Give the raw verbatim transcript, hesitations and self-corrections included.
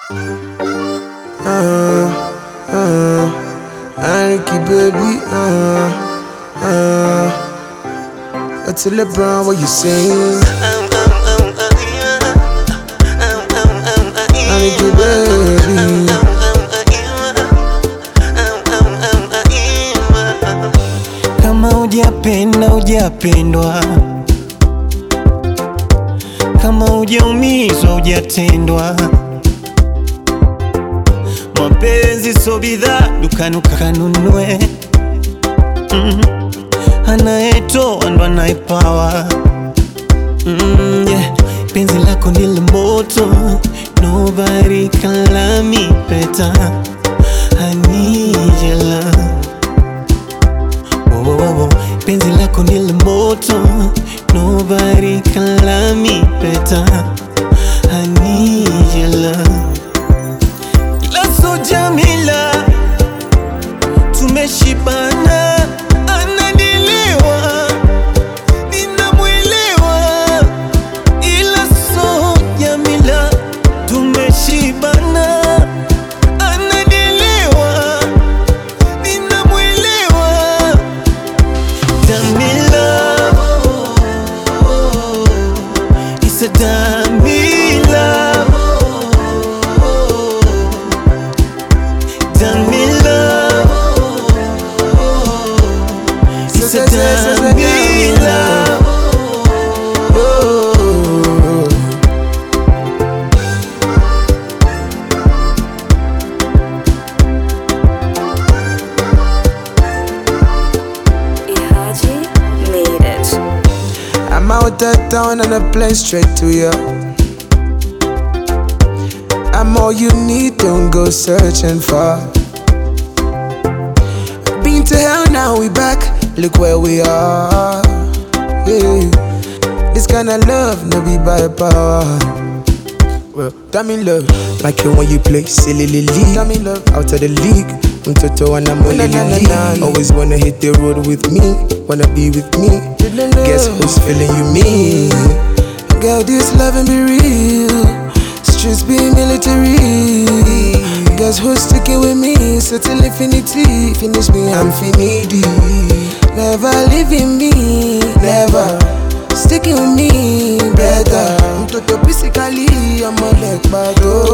Uh, uh, Anarchy, baby. Uh, uh. What's LeBron? What you saying? Anarchy, baby. Kama hujapenda hujapendwa, kama hujaumizwa hujatendwa. Mapenzi so bidhaa dukani ukanunue. mm. Anayetoa ndo anayepawa. mm, yeah. Penzi lako ni moto, nobody can love me better. I need your love. Oh, oh, oh. Penzi lako ni moto, nobody can love me better. I need your love. So Jamila, tumeshibana, ananielewa, ninamwelewa. Ila so Jamila, tumeshibana, ananielewa, ninamwelewa. Jamila, it's a Jamila. I'm out of town and I play straight to you. I'm all you need, don't go searching for. Been to hell, now we back, look where we are. Yeah. This kind of love, no be by power. Well, damn in love, like you when you play silly lily. Damn in love, out of the league. Toto and I'm only league. Always wanna hit the road with me, wanna be with me. Guess who's feeling you, me? Girl, this loving be real. Streets be military. Guess who's sticking with me? Certain infinity. Finish me, I'm finity. Never leaving me, never sticking with me, better. I'm toto physically, I'm a leg bado.